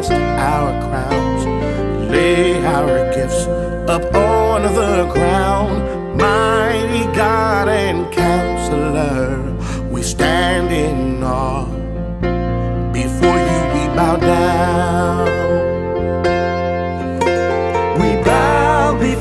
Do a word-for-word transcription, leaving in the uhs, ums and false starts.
cast our crowns, lay our gifts up on the ground. Mighty God and Counselor, we stand in awe